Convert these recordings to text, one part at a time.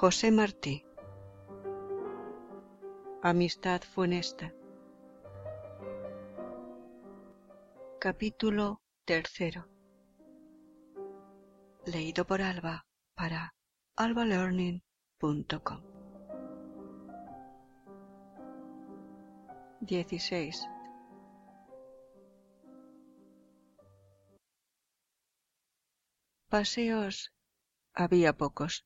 José Martí. Amistad funesta. Capítulo 3. Leído por Alba para albalearning.com. 16. Paseos había pocos.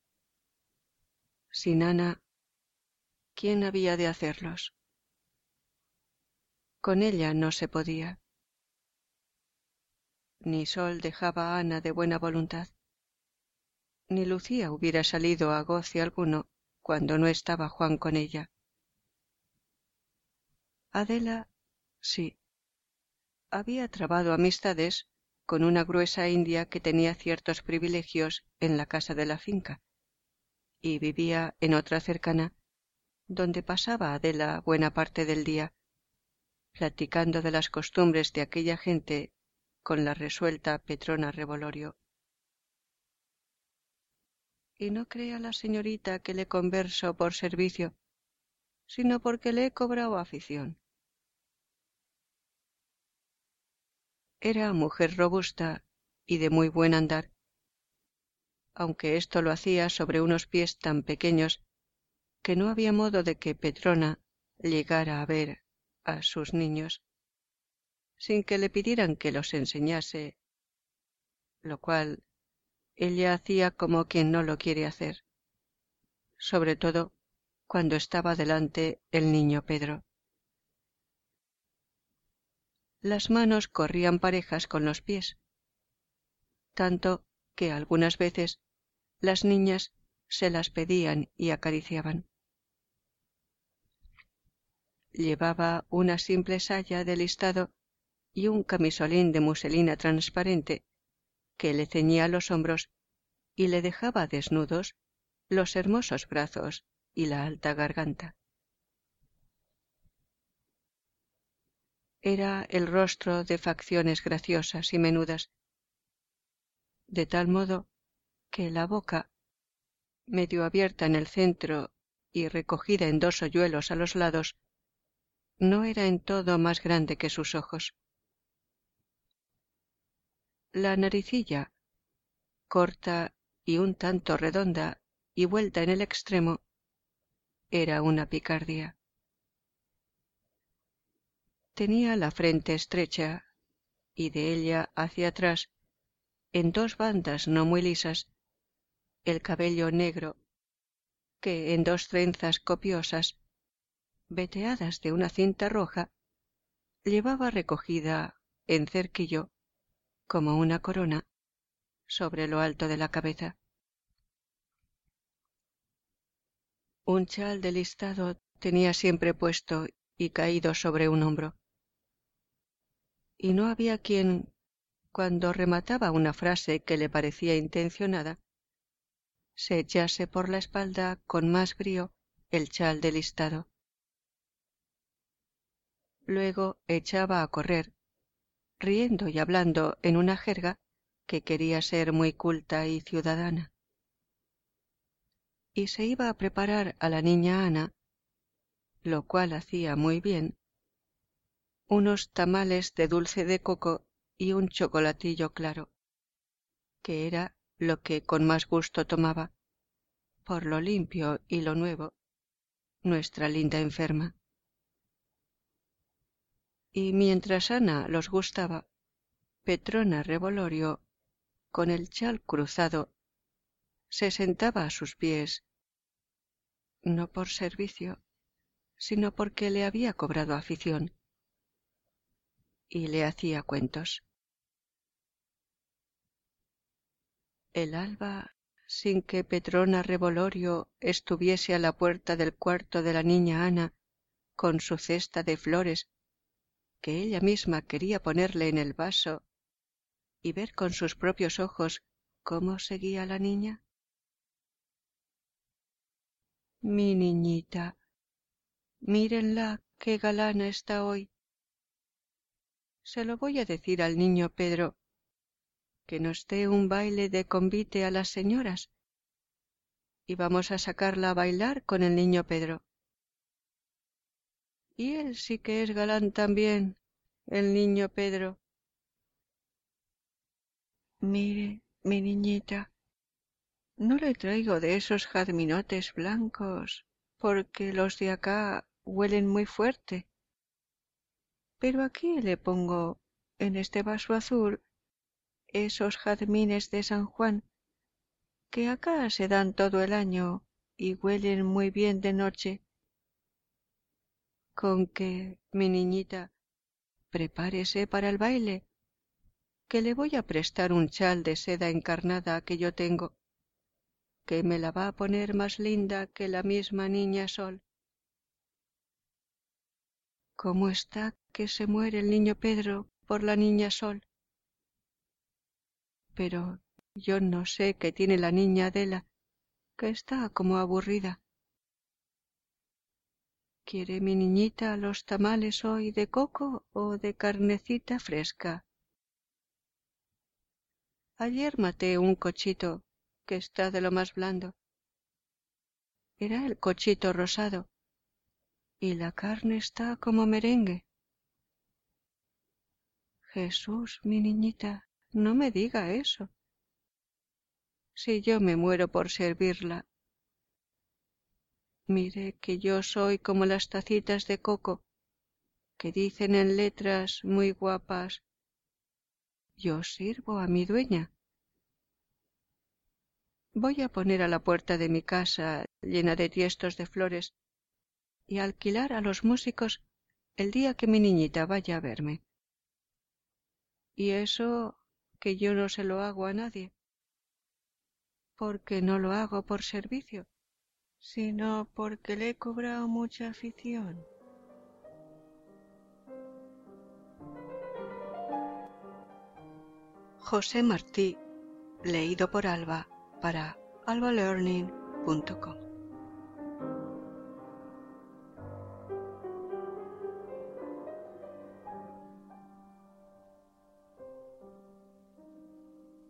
Sin Ana, ¿quién había de hacerlos? Con ella no se podía. Ni Sol dejaba a Ana de buena voluntad, ni Lucía hubiera salido a goce alguno cuando no estaba Juan con ella. Adela, sí, había trabado amistades con una gruesa india que tenía ciertos privilegios en la casa de la finca, y vivía en otra cercana, donde pasaba Adela buena parte del día, platicando de las costumbres de aquella gente con la resuelta Petrona Revolorio. Y no crea la señorita que le converso por servicio, sino porque le he cobrado afición. Era mujer robusta y de muy buen andar, aunque esto lo hacía sobre unos pies tan pequeños que no había modo de que Petrona llegara a ver a sus niños, sin que le pidieran que los enseñase, lo cual ella hacía como quien no lo quiere hacer, sobre todo cuando estaba delante el niño Pedro. Las manos corrían parejas con los pies, tanto que algunas veces las niñas se las pedían y acariciaban. Llevaba una simple saya de listado y un camisolín de muselina transparente que le ceñía los hombros y le dejaba desnudos los hermosos brazos y la alta garganta. Era el rostro de facciones graciosas y menudas, de tal modo que la boca, medio abierta en el centro y recogida en dos hoyuelos a los lados, no era en todo más grande que sus ojos. La naricilla, corta y un tanto redonda y vuelta en el extremo, era una picardía. Tenía la frente estrecha y de ella hacia atrás, en dos bandas no muy lisas, el cabello negro, que en dos trenzas copiosas, veteadas de una cinta roja, llevaba recogida en cerquillo, como una corona, sobre lo alto de la cabeza. Un chal de listado tenía siempre puesto y caído sobre un hombro, y no había quien, cuando remataba una frase que le parecía intencionada, se echase por la espalda con más brío el chal de listado. Luego echaba a correr, riendo y hablando en una jerga que quería ser muy culta y ciudadana. Y se iba a preparar a la niña Ana, lo cual hacía muy bien, unos tamales de dulce de coco y un chocolatillo claro, que era lo que con más gusto tomaba, por lo limpio y lo nuevo, nuestra linda enferma. Y mientras Ana los gustaba, Petrona Revolorio, con el chal cruzado, se sentaba a sus pies, no por servicio, sino porque le había cobrado afición, y le hacía cuentos. El alba, sin que Petrona Revolorio estuviese a la puerta del cuarto de la niña Ana con su cesta de flores, que ella misma quería ponerle en el vaso y ver con sus propios ojos cómo seguía la niña. Mi niñita, mírenla, qué galana está hoy. Se lo voy a decir al niño Pedro, que nos dé un baile de convite a las señoras. y vamos a sacarla a bailar con el niño Pedro. Y él sí que es galán también, el niño Pedro. Mire, mi niñita, no le traigo de esos jazminotes blancos, porque los de acá huelen muy fuerte. Pero aquí le pongo, en este vaso azul, esos jazmines de San Juan, que acá se dan todo el año y huelen muy bien de noche. Con que, mi niñita, prepárese para el baile, que le voy a prestar un chal de seda encarnada que yo tengo, que me la va a poner más linda que la misma niña Sol. ¿Cómo está que se muere el niño Pedro por la niña Sol? Pero yo no sé qué tiene la niña Adela, que está como aburrida. ¿Quiere mi niñita los tamales hoy de coco o de carnecita fresca? Ayer maté un cochito que está de lo más blando. Era el cochito rosado y la carne está como merengue. Jesús, mi niñita, no me diga eso. Si yo me muero por servirla. Mire que yo soy como las tacitas de coco, que dicen en letras muy guapas: yo sirvo a mi dueña. Voy a poner a la puerta de mi casa, llena de tiestos de flores, y a alquilar a los músicos el día que mi niñita vaya a verme. Y eso que yo no se lo hago a nadie, porque no lo hago por servicio, sino porque le he cobrado mucha afición. José Martí, leído por Alba para albalearning.com.